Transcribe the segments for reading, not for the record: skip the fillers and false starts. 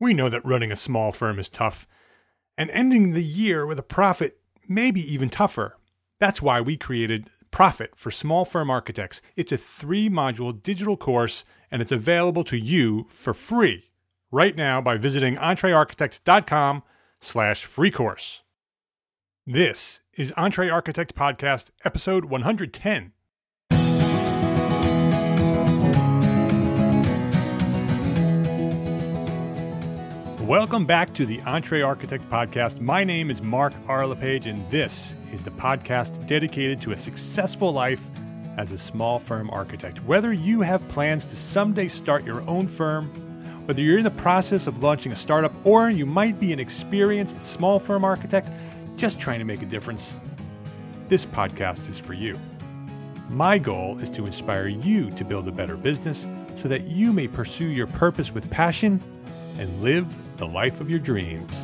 We know that running a small firm is tough, and ending the year with a profit may be even tougher. That's why we created Profit for Small Firm Architects. It's a 3-module digital course, and it's available to you for free right now by visiting entrearchitect.com/free course. This is Entre Architect Podcast, episode 110. Welcome back to the Entre Architect Podcast. My name is Mark R. LePage, and this is the podcast dedicated to a successful life as a small firm architect. Whether you have plans to someday start your own firm, whether you're in the process of launching a startup, or you might be an experienced small firm architect just trying to make a difference, this podcast is for you. My goal is to inspire you to build a better business so that you may pursue your purpose with passion and live the life of your dreams.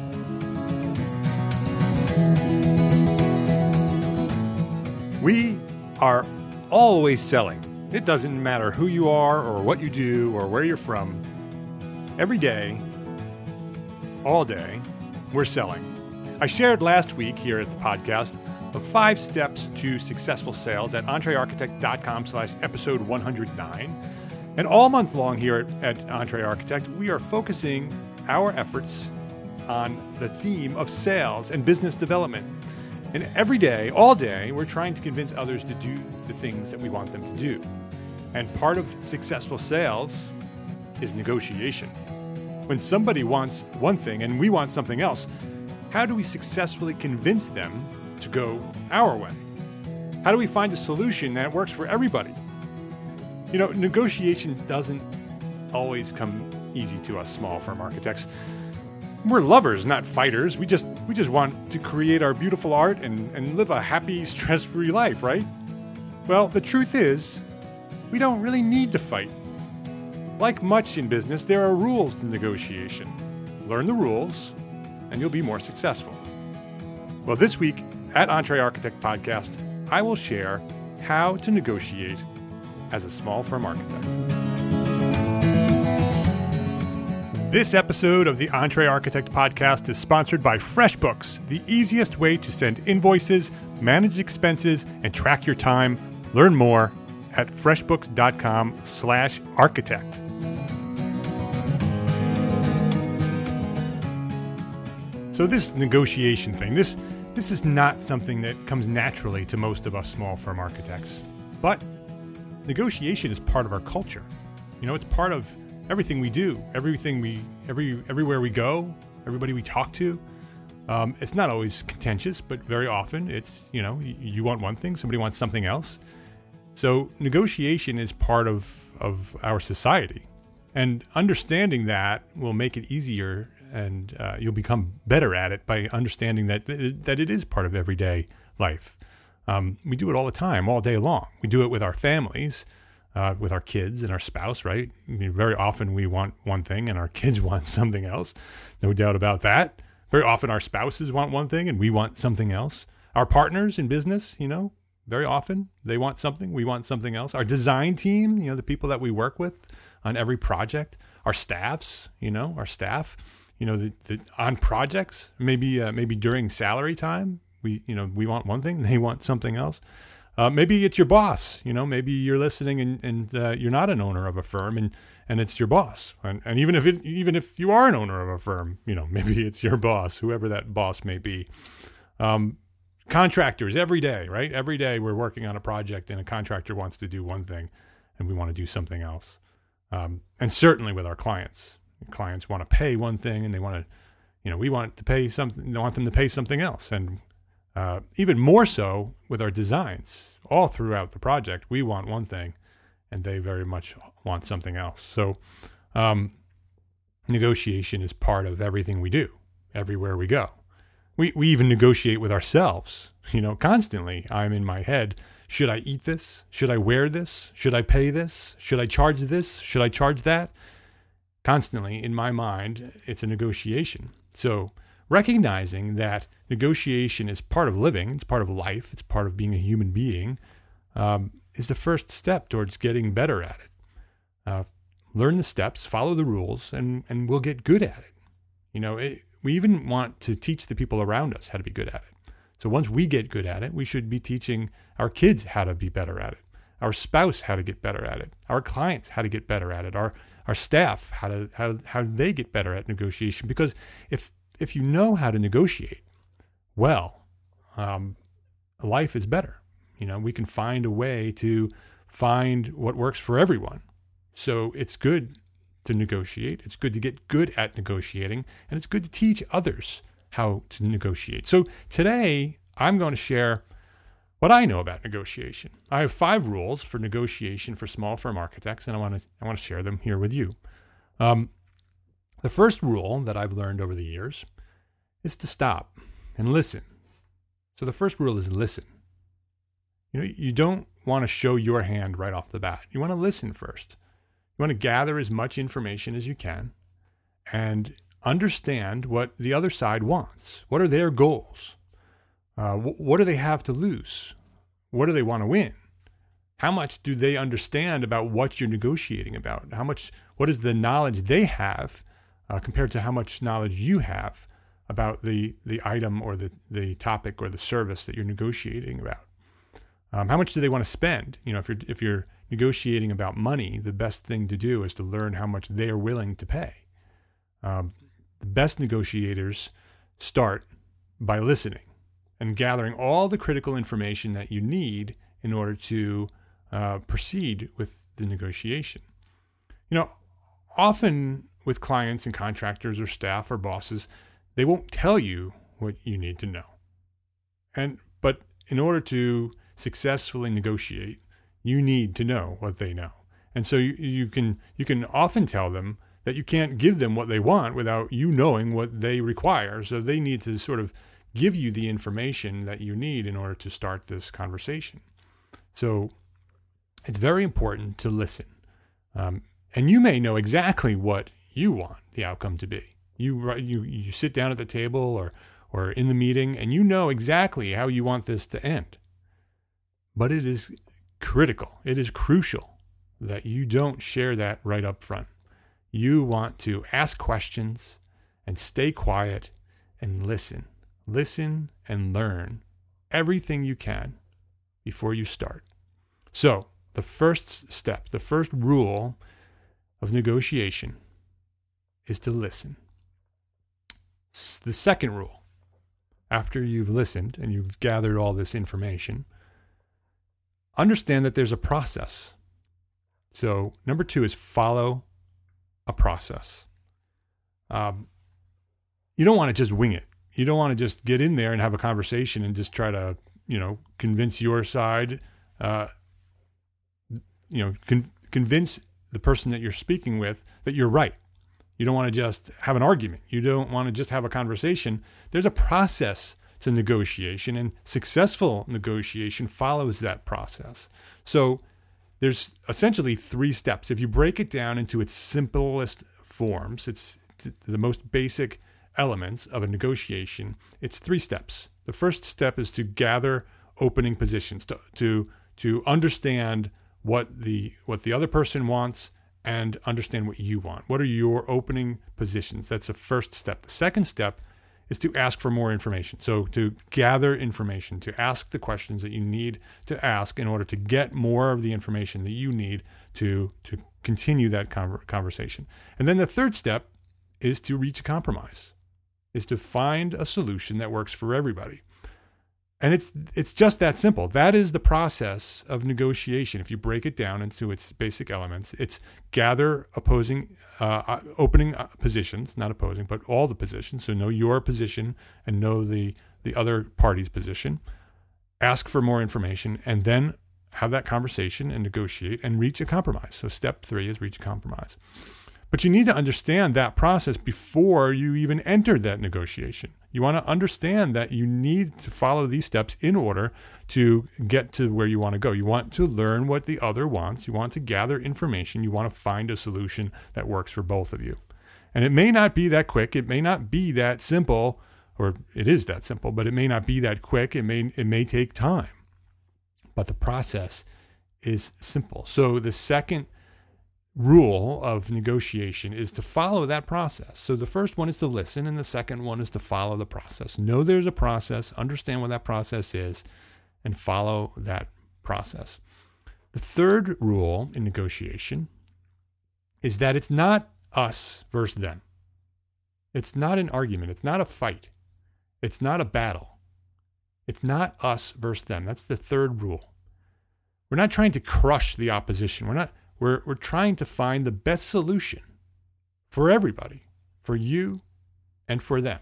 We are always selling. It doesn't matter who you are or what you do or where you're from. Every day, all day, we're selling. I shared last week here at the podcast of 5 steps to successful sales at entrearchitect.com/episode 109. And all month long here at Entre Architect, we are focusing our efforts on the theme of sales and business development. And every day, all day, we're trying to convince others to do the things that we want them to do. And part of successful sales is negotiation. When somebody wants one thing and we want something else, how do we successfully convince them to go our way? How do we find a solution that works for everybody? You know, negotiation doesn't always come easy to us small firm architects. We're lovers, not fighters. We just want to create our beautiful art and live a happy, stress-free life, right? Well, the truth is, we don't really need to fight. Like much in business, there are rules to negotiation. Learn the rules, and you'll be more successful. Well, this week at Entre Architect Podcast, I will share how to negotiate as a small firm architect. This episode of the Entre Architect Podcast is sponsored by FreshBooks, the easiest way to send invoices, manage expenses, and track your time. Learn more at freshbooks.com/architect. So this negotiation thing, this is not something that comes naturally to most of us small firm architects. But negotiation is part of our culture. You know, it's part of everything we do, everywhere we go, everybody we talk to. It's not always contentious, but very often it's, you know, you want one thing, somebody wants something else. So negotiation is part of our society. And understanding that will make it easier, and you'll become better at it by understanding that it is part of everyday life. We do it all the time, all day long. We do it with our families, with our kids and our spouse, right? I mean, very often we want one thing and our kids want something else. No doubt about that. Very often our spouses want one thing and we want something else. Our partners in business, you know, very often they want something, we want something else. Our design team, you know, the people that we work with on every project. Our staff, you know, the on projects, maybe during salary time, we want one thing, they want something else. Maybe it's your boss, you know, maybe you're listening and you're not an owner of a firm and it's your boss. And even if you are an owner of a firm, you know, maybe it's your boss, whoever that boss may be. Contractors every day, right? Every day we're working on a project and a contractor wants to do one thing and we want to do something else. And certainly with our clients want to pay one thing and they want to, you know, we want to pay something, they want them to pay something else. And even more so with our designs, all throughout the project, we want one thing and they very much want something else. So negotiation is part of everything we do, everywhere we go. We even negotiate with ourselves, you know, constantly. I'm in my head, should I eat this? Should I wear this? Should I pay this? Should I charge this? Should I charge that? Constantly in my mind, it's a negotiation. So recognizing that negotiation is part of living, it's part of life, it's part of being a human being, is the first step towards getting better at it. Learn the steps, follow the rules, and we'll get good at it. We even want to teach the people around us how to be good at it. So once we get good at it, we should be teaching our kids how to be better at it, our spouse how to get better at it, our clients how to get better at it, our staff how they get better at negotiation. Because if you know how to negotiate well, life is better. We can find a way to find what works for everyone. So it's good to negotiate. It's good to get good at negotiating, and it's good to teach others how to negotiate. So today I'm going to share what I know about negotiation. I have 5 rules for negotiation for small firm architects, and I want to share them here with you. The first rule that I've learned over the years is to stop and listen. So the first rule is listen. You don't want to show your hand right off the bat. You want to listen first. You want to gather as much information as you can and understand what the other side wants. What are their goals? What do they have to lose? What do they want to win? How much do they understand about what you're negotiating about? What is the knowledge they have compared to how much knowledge you have about the item or the topic or the service that you're negotiating about? How much do they want to spend? If you're negotiating about money, the best thing to do is to learn how much they are willing to pay. The best negotiators start by listening and gathering all the critical information that you need in order to proceed with the negotiation. Often with clients and contractors or staff or bosses, they won't tell you what you need to know. But in order to successfully negotiate, you need to know what they know. And so you can often tell them that you can't give them what they want without you knowing what they require. So they need to sort of give you the information that you need in order to start this conversation. So it's very important to listen. And you may know exactly what you want the outcome to be. You sit down at the table or in the meeting and you know exactly how you want this to end. But it is critical. It is crucial that you don't share that right up front. You want to ask questions and stay quiet and listen. Listen and learn everything you can before you start. So the first step, the first rule of negotiation is to listen. The second rule, after you've listened and you've gathered all this information, understand that there's a process. So number 2 is follow a process. You don't want to just wing it. You don't want to just get in there and have a conversation and just try to, convince your side, convince the person that you're speaking with that you're right. You don't want to just have an argument. You don't want to just have a conversation. There's a process to negotiation, and successful negotiation follows that process. So there's essentially 3 steps. If you break it down into its simplest forms, it's the most basic elements of a negotiation, it's 3 steps. The first step is to gather opening positions, to understand what the other person wants and understand what you want. What are your opening positions? That's the first step. The second step is to ask for more information. So to gather information, to ask the questions that you need to ask in order to get more of the information that you need to continue that conversation. And then the third step is to reach a compromise, is to find a solution that works for everybody. And it's just that simple. That is the process of negotiation. If you break it down into its basic elements, it's gather opening positions, not opposing, but all the positions. So know your position and know the other party's position. Ask for more information and then have that conversation and negotiate and reach a compromise. So step 3 is reach a compromise. But you need to understand that process before you even enter that negotiation. You want to understand that you need to follow these steps in order to get to where you want to go. You want to learn what the other wants. You want to gather information. You want to find a solution that works for both of you. And it may not be that quick. It may not be that simple, or it is that simple, but it may not be that quick. It may take time. But the process is simple. So the second rule of negotiation is to follow that process. So the first one is to listen, and the second one is to follow the process. Know there's a process, understand what that process is, and follow that process. The third rule in negotiation is that it's not us versus them. It's not an argument. It's not a fight. It's not a battle. It's not us versus them. That's the third rule. We're not trying to crush the opposition. We're trying to find the best solution for everybody, for you and for them.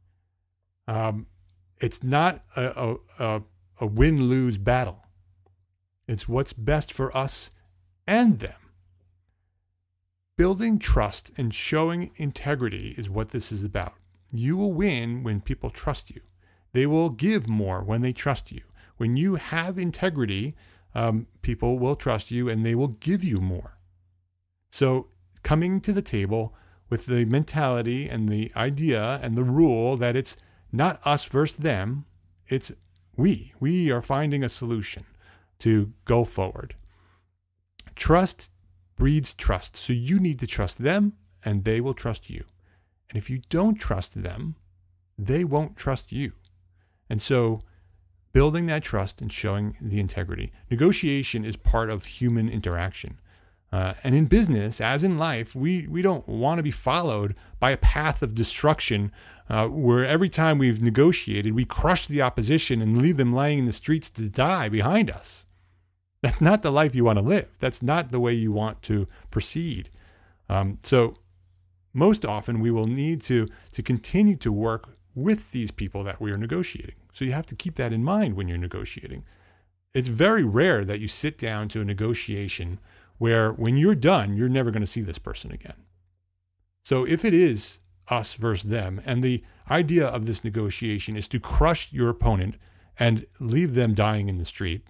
It's not a win-lose battle. It's what's best for us and them. Building trust and showing integrity is what this is about. You will win when people trust you. They will give more when they trust you. When you have integrity, people will trust you and they will give you more. So coming to the table with the mentality and the idea and the rule that it's not us versus them, it's we. We are finding a solution to go forward. Trust breeds trust. So you need to trust them and they will trust you. And if you don't trust them, they won't trust you. And so building that trust and showing the integrity. Negotiation is part of human interaction. And in business, as in life, we don't want to be followed by a path of destruction where every time we've negotiated, we crush the opposition and leave them laying in the streets to die behind us. That's not the life you want to live. That's not the way you want to proceed. So most often we will need to continue to work with these people that we are negotiating. So you have to keep that in mind when you're negotiating. It's very rare that you sit down to a negotiation where when you're done, you're never going to see this person again. So if it is us versus them, and the idea of this negotiation is to crush your opponent and leave them dying in the street,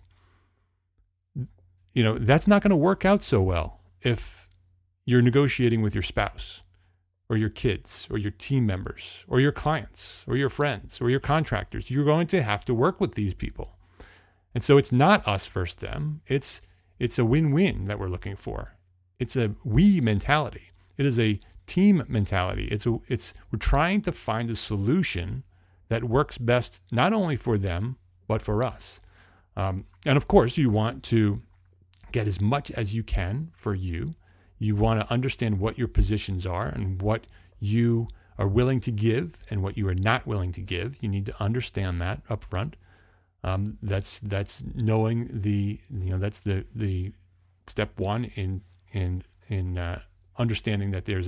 that's not going to work out so well if you're negotiating with your spouse or your kids or your team members or your clients or your friends or your contractors. You're going to have to work with these people. And so it's not us versus them. It's a win-win that we're looking for. It's a we mentality. It is a team mentality. We're trying to find a solution that works best not only for them, but for us. And of course, you want to get as much as you can for you. You want to understand what your positions are and what you are willing to give and what you are not willing to give. You need to understand that up front. That's knowing that's the step one in understanding that there's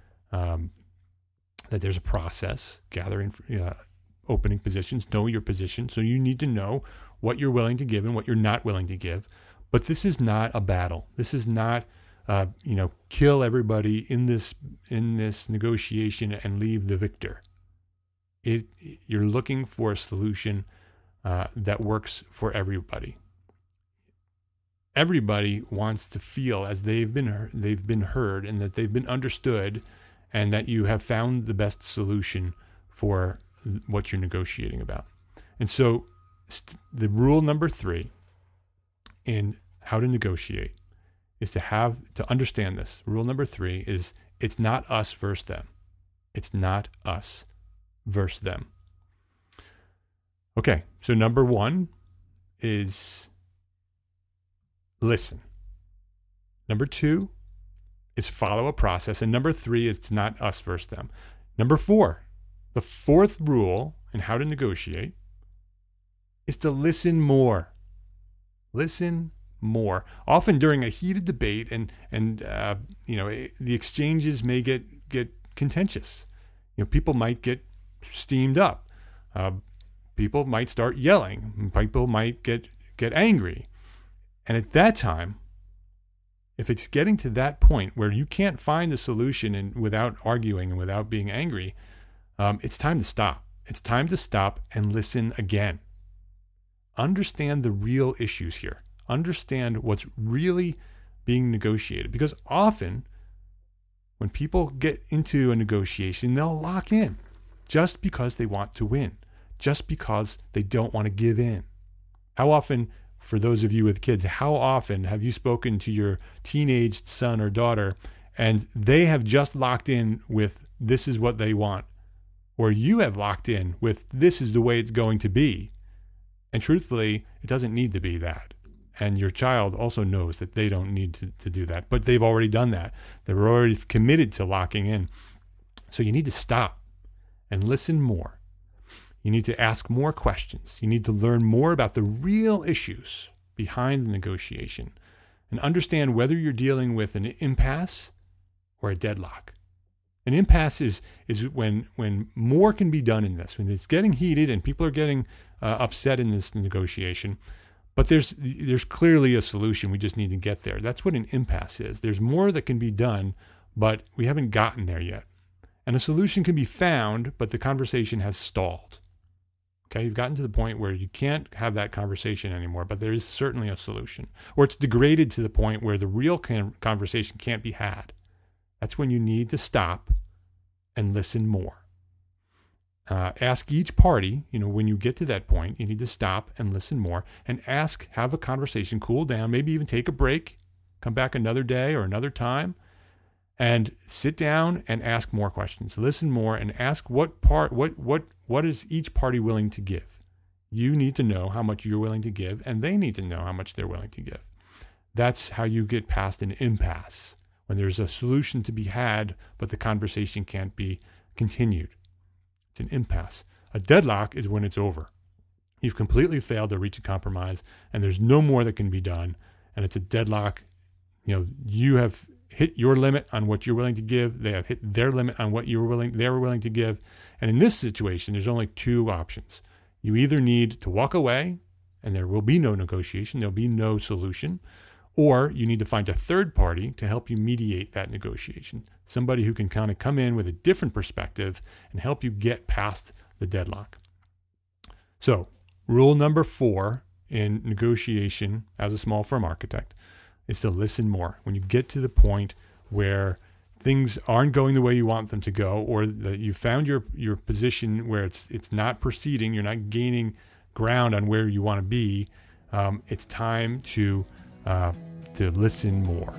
a process, gathering, opening positions, know your position. So you need to know what you're willing to give and what you're not willing to give. But this is not a battle. This is not, kill everybody in this negotiation and leave the victor. You're looking for a solution that works for everybody. Everybody wants to feel as they've been heard and that they've been understood, and that you have found the best solution for what you're negotiating about. And so, the rule number 3 in how to negotiate is to understand this. Rule number 3 is it's not us versus them. It's not us versus them. Okay, so number 1 is listen. Number 2 is follow a process. And number 3 is it's not us versus them. Number 4, the 4th rule in how to negotiate is to listen more. Listen more. Often during a heated debate and the exchanges may get contentious. People might get steamed up. People might start yelling. People might get angry. And at that time, if it's getting to that point where you can't find the solution without arguing and without being angry, it's time to stop. It's time to stop and listen again. Understand the real issues here. Understand what's really being negotiated. Because often, when people get into a negotiation, they'll lock in just because they want to win, just because they don't want to give in. How often for those of you with kids, how often have you spoken to your teenaged son or daughter and they have just locked in with this is what they want, or you have locked in with this is the way it's going to be? And truthfully, it doesn't need to be that. And your child also knows that they don't need to do that, but they've already done that. They're already committed to locking in. So you need to stop and listen more. You need to ask more questions. You need to learn more about the real issues behind the negotiation and understand whether you're dealing with an impasse or a deadlock. An impasse is when more can be done in this, when it's getting heated and people are getting upset in this negotiation, but there's clearly a solution. We just need to get there. That's what an impasse is. There's more that can be done, but we haven't gotten there yet. And a solution can be found, but the conversation has stalled. Okay, you've gotten to the point where you can't have that conversation anymore, but there is certainly a solution. Or it's degraded to the point where the real conversation can't be had. That's when you need to stop and listen more. Ask each party, when you get to that point, you need to stop and listen more and have a conversation, cool down, maybe even take a break, come back another day or another time, and sit down and ask more questions. Listen more and ask what is each party willing to give. You need to know how much you're willing to give, and they need to know how much they're willing to give. That's how you get past an impasse, when there's a solution to be had, but the conversation can't be continued. It's an impasse. A deadlock is when it's over. You've completely failed to reach a compromise, and there's no more that can be done, and it's a deadlock. You have hit your limit on what you're willing to give. They have hit their limit on what they were willing to give. And in this situation, there's only two options. You either need to walk away, and there will be no negotiation, there'll be no solution, or you need to find a third party to help you mediate that negotiation. Somebody who can kind of come in with a different perspective and help you get past the deadlock. So, rule number 4 in negotiation as a small firm architect is to listen more. When you get to the point where things aren't going the way you want them to go, or that you found your position where it's not proceeding, you're not gaining ground on where you want to be, it's time to listen more.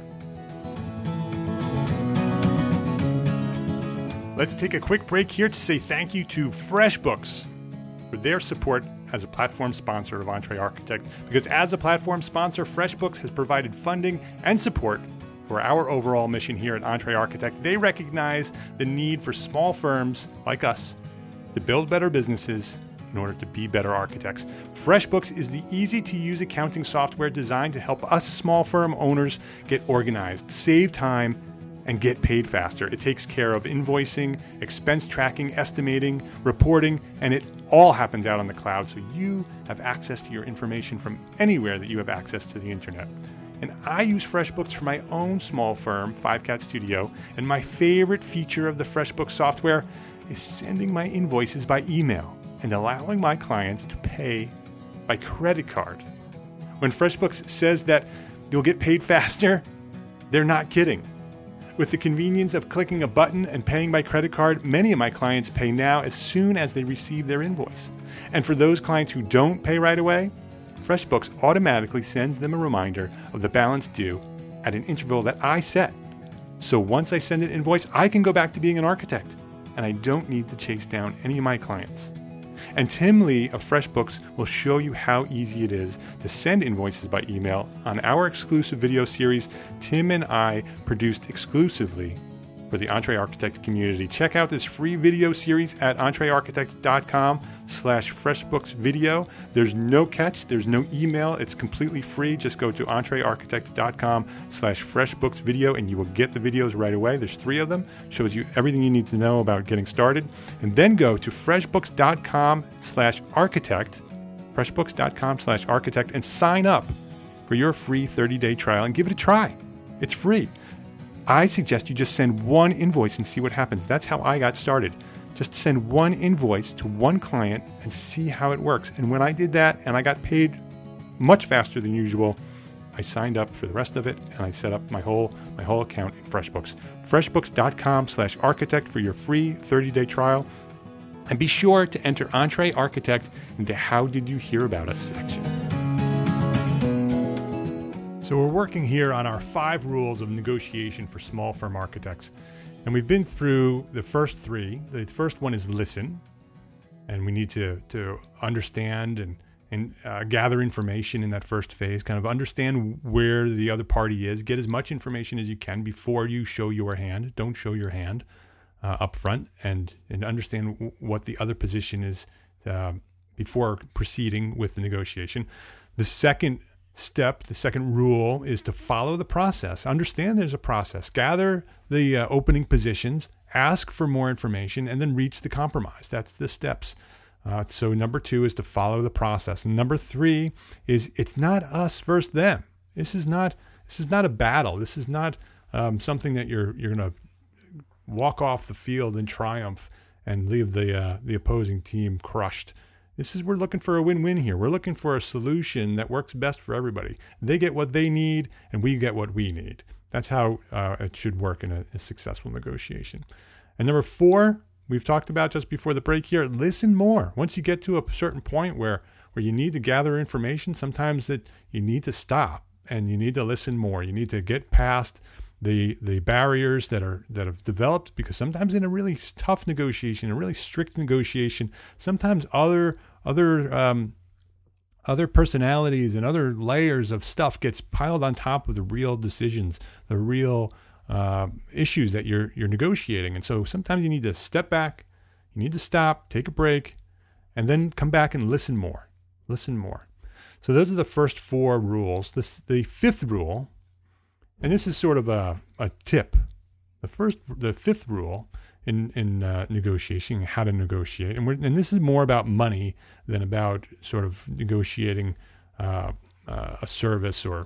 Let's take a quick break here to say thank you to FreshBooks for their support as a platform sponsor of EntreArchitect, because as a platform sponsor, FreshBooks has provided funding and support for our overall mission here at EntreArchitect. They recognize the need for small firms like us to build better businesses in order to be better architects. FreshBooks is the easy-to-use accounting software designed to help us small firm owners get organized, save time, and get paid faster. It takes care of invoicing, expense tracking, estimating, reporting, and it all happens out on the cloud, so you have access to your information from anywhere that you have access to the internet. And I use FreshBooks for my own small firm, 5Cat Studio, and my favorite feature of the FreshBooks software is sending my invoices by email and allowing my clients to pay by credit card. When FreshBooks says that you'll get paid faster, they're not kidding. With the convenience of clicking a button and paying by credit card, many of my clients pay now as soon as they receive their invoice. And for those clients who don't pay right away, FreshBooks automatically sends them a reminder of the balance due at an interval that I set. So once I send an invoice, I can go back to being an architect, and I don't need to chase down any of my clients. And Tim Lee of FreshBooks will show you how easy it is to send invoices by email on our exclusive video series Tim and I produced exclusively for the EntreArchitect community. Check out this free video series at entrearchitect.com/FreshBooksVideo. There's no catch. There's no email. It's completely free. Just go to entrearchitect.com/FreshBooksVideo and you will get the videos right away. There's 3 of them. Shows you everything you need to know about getting started. And then go to FreshBooks.com/Architect, FreshBooks.com/Architect, and sign up for your free 30-day trial and give it a try. It's free. I suggest you just send one invoice and see what happens. That's how I got started. Just send one invoice to one client and see how it works. And when I did that and I got paid much faster than usual, I signed up for the rest of it and I set up my whole account in FreshBooks. FreshBooks.com/Architect for your free 30-day trial. And be sure to enter EntreArchitect in the How Did You Hear About Us section. So we're working here on our 5 rules of negotiation for small firm architects. And we've been through the first 3. The first one is listen. And we need to understand and gather information in that first phase, kind of understand where the other party is, get as much information as you can before you show your hand. Don't show your hand up front, and understand what the other position is before proceeding with the negotiation. The second step, the second rule, is to follow the process. Understand there's a process. Gather the opening positions, ask for more information, and then reach the compromise. That's the steps. So number 2 is to follow the process. And number 3 is it's not us versus them. This is not a battle. This is not something that you're going to walk off the field in triumph and leave the opposing team crushed. We're looking for a win-win here. We're looking for a solution that works best for everybody. They get what they need, and we get what we need. That's how it should work in a successful negotiation. And number 4, we've talked about just before the break here, listen more. Once you get to a certain point where you need to gather information, sometimes that you need to stop and you need to listen more. You need to get past the barriers that have developed, because sometimes in a really tough negotiation, a really strict negotiation, sometimes other personalities and other layers of stuff gets piled on top of the real decisions, the real issues that you're negotiating. And so sometimes you need to step back, you need to stop, take a break, and then come back and listen more. Listen more. So those are the first 4 rules. The 5th rule, and this is sort of a tip. The 5th rule in negotiation, how to negotiate, and this is more about money than about sort of negotiating a service or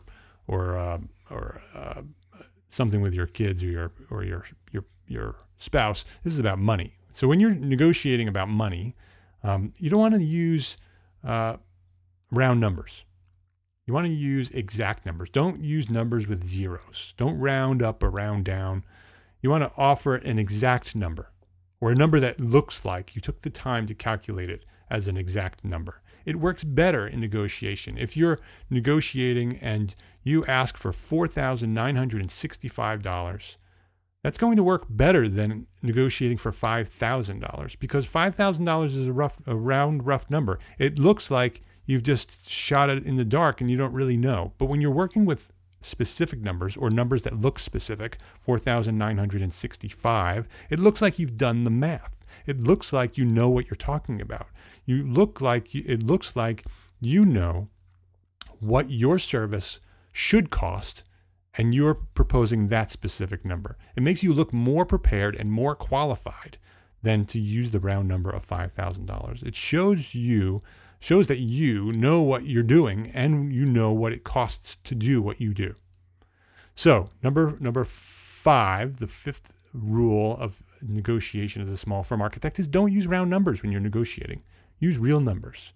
something with your kids or your spouse. This is about money. So when you're negotiating about money, you don't want to use round numbers. You want to use exact numbers. Don't use numbers with zeros. Don't round up or round down. You want to offer an exact number, or a number that looks like you took the time to calculate it as an exact number. It works better in negotiation. If you're negotiating and you ask for $4,965, that's going to work better than negotiating for $5,000, because $5,000 is a round number. It looks like you've just shot it in the dark and you don't really know. But when you're working with specific numbers, or numbers that look specific, 4,965, it looks like you've done the math. It looks like you know what you're talking about. It looks like you know what your service should cost, and you're proposing that specific number. It makes you look more prepared and more qualified than to use the round number of $5,000. It shows that you know what you're doing, and you know what it costs to do what you do. So number 5, the 5th rule of negotiation as a small firm architect, is don't use round numbers when you're negotiating. Use real numbers.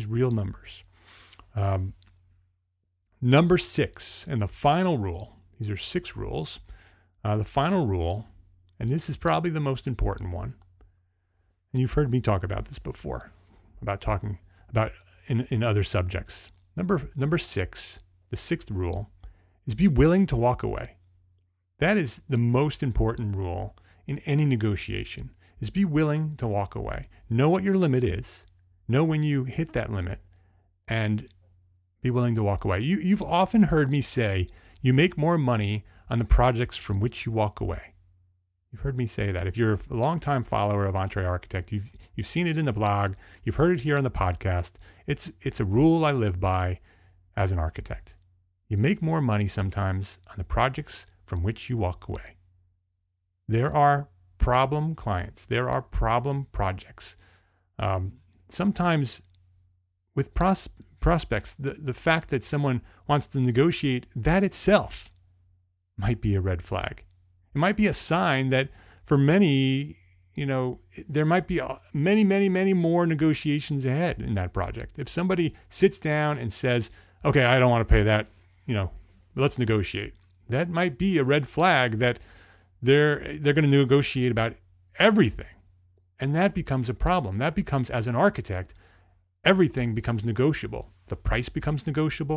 Number 6, and the final rule, these are 6 rules. The final rule, and this is probably the most important one, and you've heard me talk about this before, about talking about in other subjects. Number 6, the 6th rule, is be willing to walk away. That is the most important rule in any negotiation, is be willing to walk away. Know what your limit is. Know when you hit that limit, and be willing to walk away. You've often heard me say you make more money on the projects from which you walk away. You've heard me say that. If you're a longtime follower of EntreArchitect, you've seen it in the blog, you've heard it here on the podcast. It's a rule I live by as an architect. You make more money sometimes on the projects from which you walk away. There are problem clients. There are problem projects. Sometimes with prospects, the fact that someone wants to negotiate, that itself might be a red flag. It might be a sign that for many, there might be many, many, many more negotiations ahead in that project. If somebody sits down and says, okay, I don't want to pay that, let's negotiate. That might be a red flag that they're going to negotiate about everything. And that becomes a problem. That becomes, as an architect, everything becomes negotiable. The price becomes negotiable.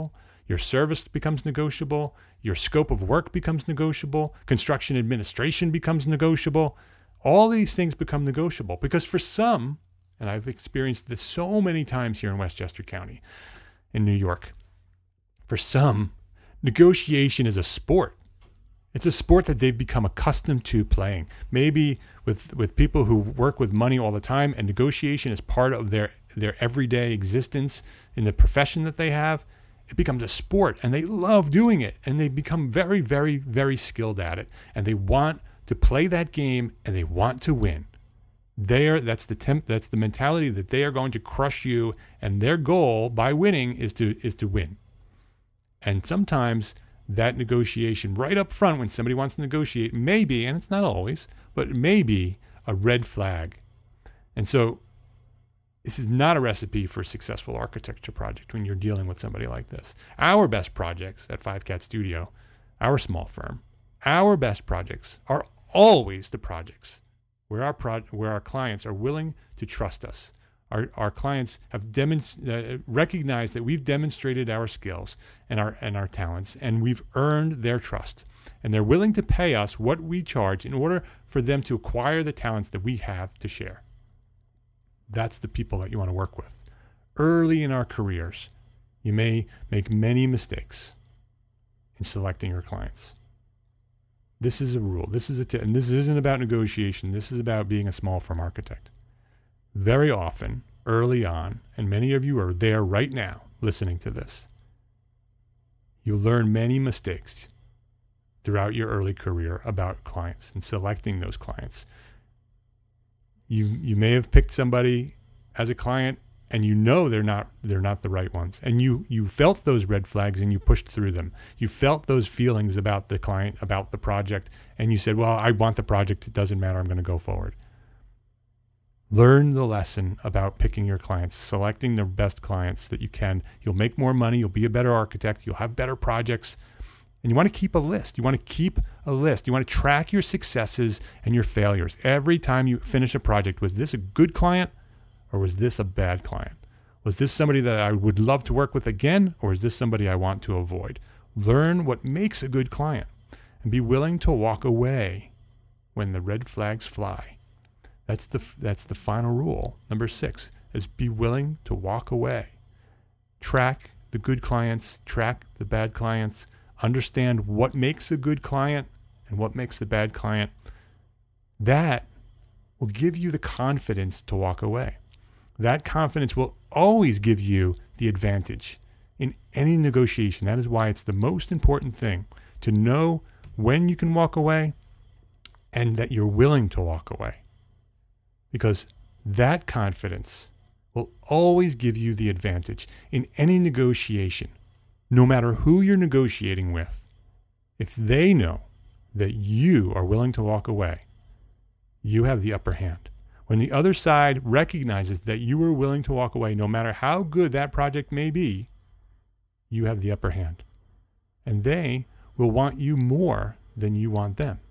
Your service becomes negotiable. Your scope of work becomes negotiable. Construction administration becomes negotiable. All these things become negotiable because for some, and I've experienced this so many times here in Westchester County, in New York, for some, negotiation is a sport. It's a sport that they've become accustomed to playing. Maybe with people who work with money all the time, and negotiation is part of their everyday existence in the profession that they have. It becomes a sport, and they love doing it, and they become very, very, very skilled at it, and they want to play that game, and they want to win. That's the mentality that they are going to crush you, and their goal by winning is to win. And sometimes that negotiation right up front, when somebody wants to negotiate, may be, and it's not always, but it may be a red flag. And so this is not a recipe for a successful architecture project when you're dealing with somebody like this. Our best projects at 5Cat Studio, our small firm, our best projects are always the projects where our clients are willing to trust us. Our clients have recognized that we've demonstrated our skills and our talents, and we've earned their trust. And they're willing to pay us what we charge in order for them to acquire the talents that we have to share. That's the people that you want to work with. Early in our careers, you may make many mistakes in selecting your clients. This is a rule. And this isn't about negotiation. This is about being a small firm architect. Very often, early on, and many of you are there right now listening to this, you learn many mistakes throughout your early career about clients and selecting those clients. You may have picked somebody as a client and you know they're not the right ones. And you felt those red flags and you pushed through them. You felt those feelings about the client, about the project, and you said, well, I want the project. It doesn't matter. I'm going to go forward. Learn the lesson about picking your clients, selecting the best clients that you can. You'll make more money. You'll be a better architect. You'll have better projects. And you want to keep a list. You want to track your successes and your failures. Every time you finish a project, was this a good client or was this a bad client? Was this somebody that I would love to work with again, or is this somebody I want to avoid? Learn what makes a good client and be willing to walk away when the red flags fly. That's the final rule. Number 6 is be willing to walk away. Track the good clients, track the bad clients. Understand what makes a good client and what makes a bad client. That will give you the confidence to walk away. That confidence will always give you the advantage in any negotiation. That is why it's the most important thing to know when you can walk away and that you're willing to walk away. Because that confidence will always give you the advantage in any negotiation. No matter who you're negotiating with, if they know that you are willing to walk away, you have the upper hand. When the other side recognizes that you are willing to walk away, no matter how good that project may be, you have the upper hand. And they will want you more than you want them.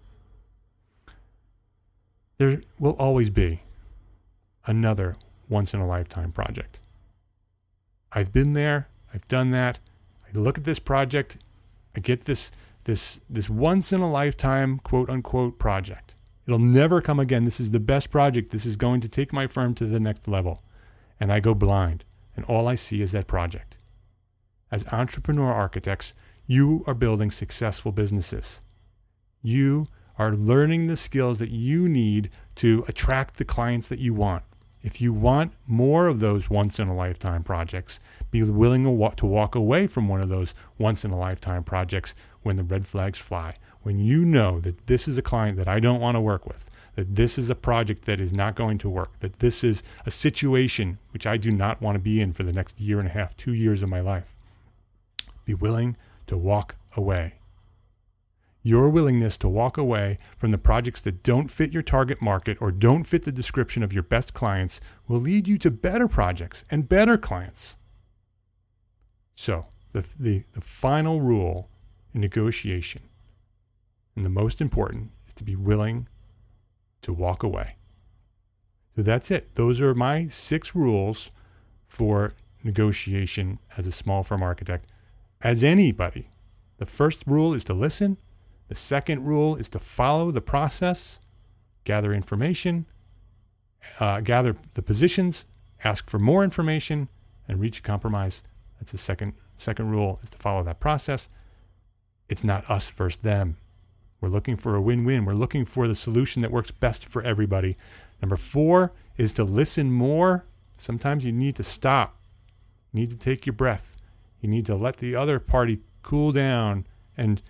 There will always be another once-in-a-lifetime project. I've been there. I've done that. I look at this project, I get this once-in-a-lifetime, quote-unquote, project. It'll never come again. This is the best project. This is going to take my firm to the next level. And I go blind, and all I see is that project. As entrepreneur architects, you are building successful businesses. You are learning the skills that you need to attract the clients that you want. If you want more of those once-in-a-lifetime projects, be willing to walk away from one of those once-in-a-lifetime projects when the red flags fly. When you know that this is a client that I don't want to work with, that this is a project that is not going to work, that this is a situation which I do not want to be in for the next year and a half, 2 years of my life. Be willing to walk away. Your willingness to walk away from the projects that don't fit your target market or don't fit the description of your best clients will lead you to better projects and better clients. So, the final rule in negotiation, and the most important, is to be willing to walk away. So that's it. Those are my 6 rules for negotiation as a small firm architect. as anybody, the first rule is to listen. The second rule is to follow the process, gather information, gather the positions, ask for more information, and reach a compromise. That's the second rule, is to follow that process. It's not us versus them. We're looking for a win-win. We're looking for the solution that works best for everybody. Number 4 is to listen more. Sometimes you need to stop. You need to take your breath. You need to let the other party cool down and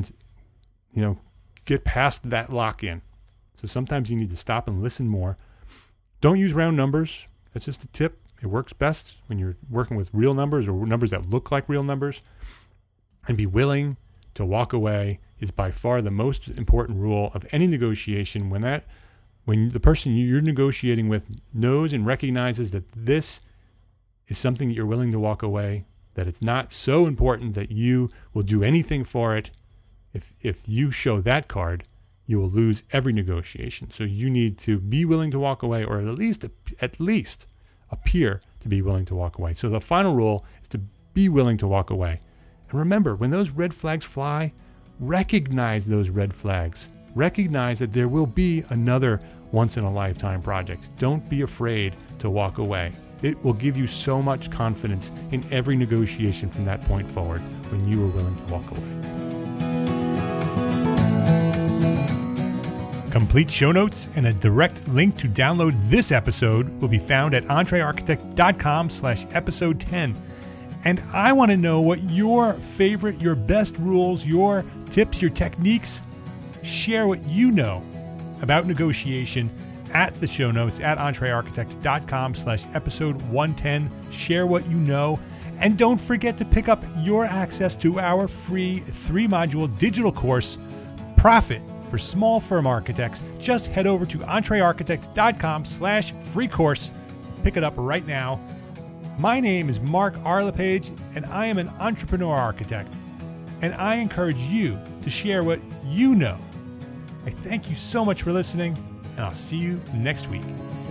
get past that lock-in. So sometimes you need to stop and listen more. Don't use round numbers. That's just a tip. It works best when you're working with real numbers or numbers that look like real numbers. And be willing to walk away is by far the most important rule of any negotiation. When the person you're negotiating with knows and recognizes that this is something that you're willing to walk away, that it's not so important that you will do anything for it. If you show that card, you will lose every negotiation. So you need to be willing to walk away, or at least appear to be willing to walk away. So the final rule is to be willing to walk away. And remember, when those red flags fly, recognize those red flags. Recognize that there will be another once-in-a-lifetime project. Don't be afraid to walk away. It will give you so much confidence in every negotiation from that point forward when you are willing to walk away. Complete show notes and a direct link to download this episode will be found at entrearchitect.com/episode 10. And I want to know what your best rules, your tips, your techniques. Share what you know about negotiation at the show notes at entrearchitect.com/episode 110. Share what you know. And don't forget to pick up your access to our free 3-module digital course, Profit for Small Firm Architects. Just head over to entrearchitect.com/free course. Pick it up right now. My name is Mark R. LePage, and I am an entrepreneur architect. And I encourage you to share what you know. I thank you so much for listening, and I'll see you next week.